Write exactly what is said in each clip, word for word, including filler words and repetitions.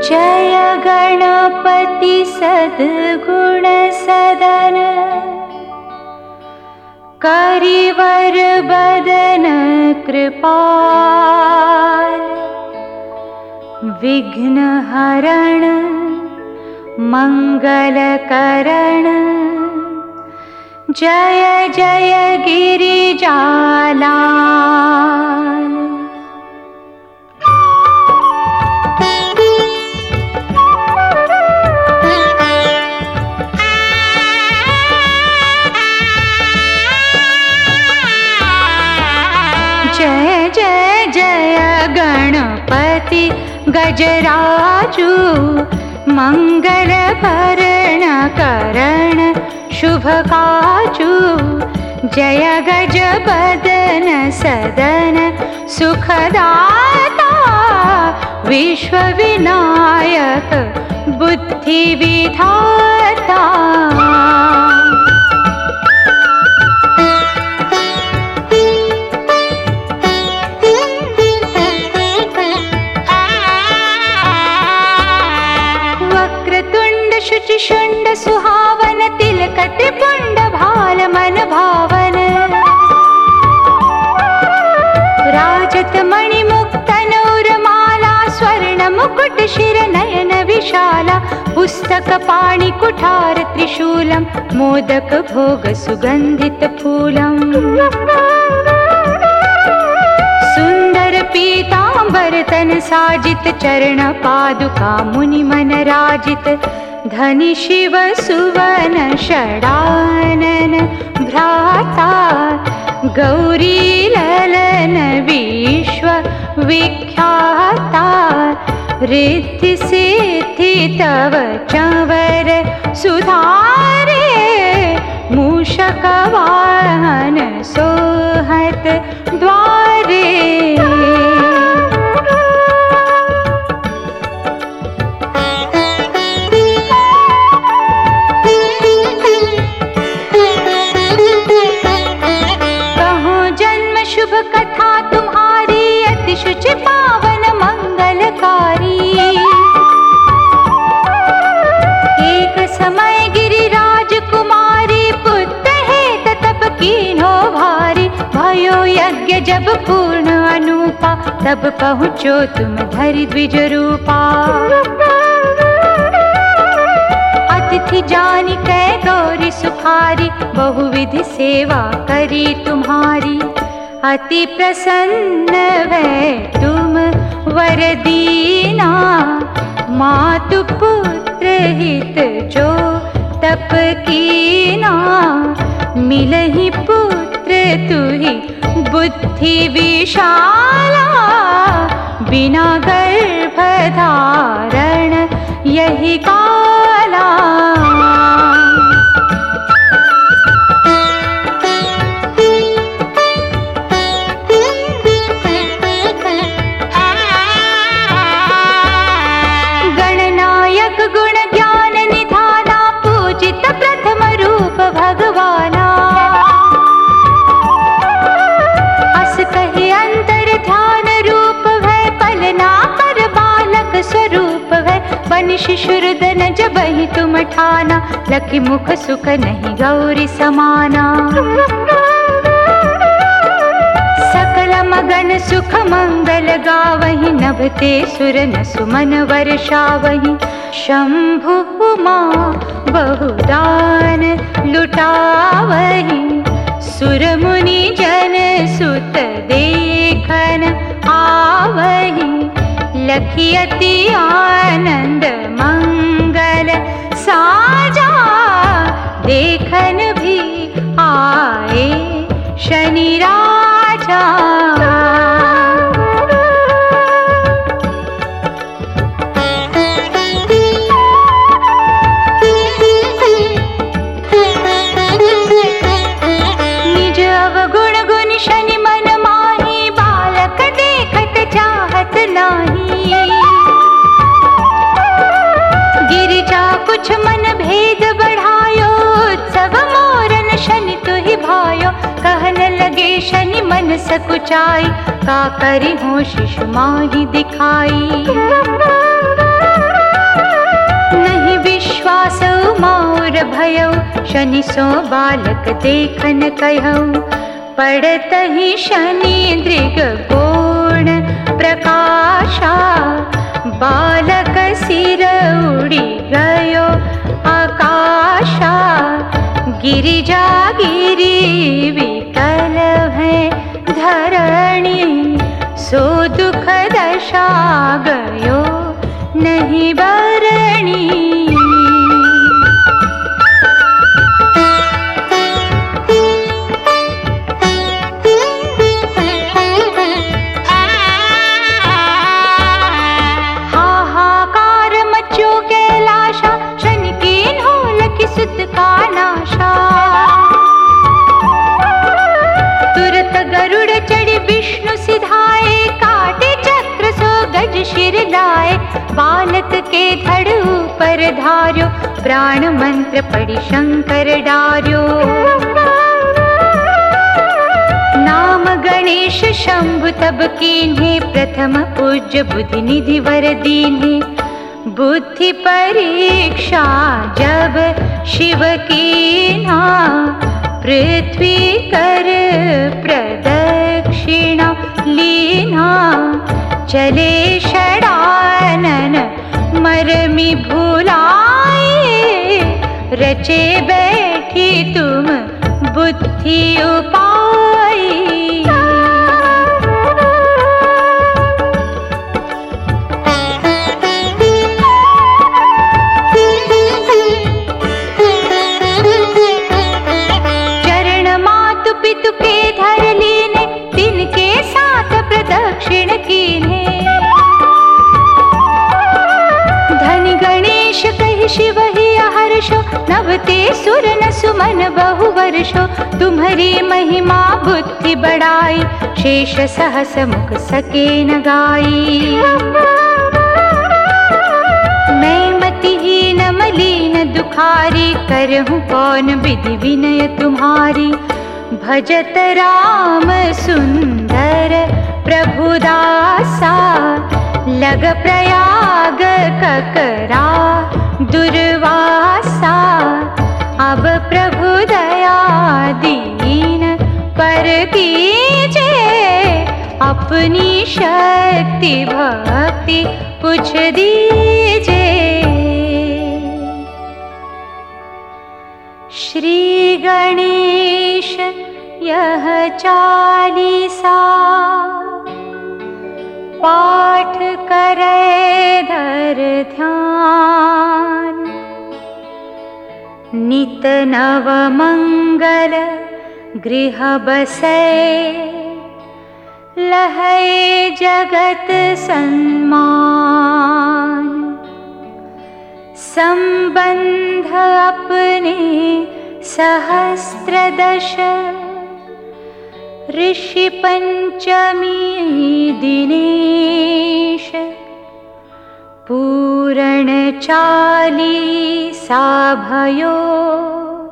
जय गणपति सद्गुण सदन, करिवर बदन कृपाल, विघ्न हरण मंगल करण, जय जय गिरिजालाल। जय जय जय गणपति गजराजू, मंगल भरण करण शुभ काजू, जय गज बदन सदन सुखदाता, विश्व विनायक बुद्धि विधाता। शुंड सुहावन, तिलक पुंड भाल मन भावन, राजत मणि मुक्त नूरमाला, स्वर्ण मुकुट शिर नयन विशाला, पुस्तक पाणि कुठार त्रिशूलम, मोदक भोग सुगंधित फूलम, सुंदर पीतांबर तन साजित, चरण पादुका मुनि मन राजित, धनि शिव सुवन षडानन भ्राता, गौरी ललन विश्व विख्याता, रिद्धि सिद्धि तव चंवर सुधारे, मूषक वाहन सोहत द्वारे। शुभ कथा तुम्हारी, अति शुचि पावन मंगलकारी, एक समय गिरिराज कुमारी, पुत्र हेत तप कीन्हो भारी, भयो यज्ञ जब पूर्ण अनुपा, तब पहुँचो तुम धरि द्विज रूपा, अतिथि जानि कै गौरी सुखारी, बहुविधि सेवा करी तुम्हारी, अति प्रसन्न है तुम वर दीना, मातु पुत्र हित जो तप कीना, मिलहि पुत्र तुहि बुद्धि विशाला, बिना गर्भ धारण यही काला। गुण ज्ञान निधाना, पूजित प्रथम रूप भगवाना, अस कहे अंतर ध्यान रूप भय, पलना पर बालक स्वरूप भय, बन शिशुरदन जबहि तुम ठाना, लखि मुख सुख नहीं गौरी समाना, सकल मगन सुख मंगल गावहि, नभते सुर न सुमन वर्षावहि, शंभु उमा बहुदान लुटावहि, सुर मुनि जन सुत देखन आवहि, लखि अति आनंद मंगल साजा, देखन भी आए शनि राजा। कुछ मन भेद बढ़ायो, उत्सव मोरन शनि तुहि भायो, कहन लगे शनि मन सकुचाई, का करि हो शिशु माहि दिखाई। शनि सो बालक देखन कहूँ, पड़त ही शनि दृग कोण प्रकाशा, बालक सिर उड़ी गयो आकाशा, गिरिजा गिरी विकल है धरणी, सो दुख दशा गयो नहीं बरणी। तुरत गरुड़ चढ़ी विष्णु सिधाए, काटे चक्र सो गज शिर लाए, बालक के धड़ ऊपर धार्यो, प्राण मंत्र पढ़ी शंकर डार्यो। नाम गणेश शंभु तब कीन्हे, प्रथम पूज्य बुद्धि निधि वर दीन्हे, बुद्धि परीक्षा जब शिव कीन्हा, पृथ्वी कर प्रदक्षिणा लीना, चले षडानन मरमी भुलाए, रचे बैठी तुम बुद्धि उपाय। प्रदक्षिण कीन्हे, धनि गणेश कहि शिव ही हर्षो, नवते सुर न सुमन बहु वर्षो, तुम्हारी महिमा बुद्धि बढ़ाई, शेष सहस मुख सके न गाई। मैं मतिहीन मलिन दुखारी, करहूँ कौन विधि विनय तुम्हारी, भजत राम सुंदर प्रभुदासा, लग प्रयाग ककरा दुर्वासा, अब प्रभु दया दीन पर कीजे, अपनी शक्ति भक्ति पूछ दीजे। श्री गणेश यह चालीसा, पाठ करे धर ध्यान, नित नव मंगल गृह बसे, लहै जगत सन्मान, संबंध अपने सहस्त्रदश, ऋषि पंचमी दिनेश, पूरण चालीसा भयो,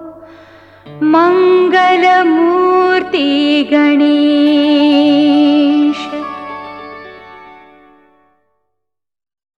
मंगल मूर्ति गणेश।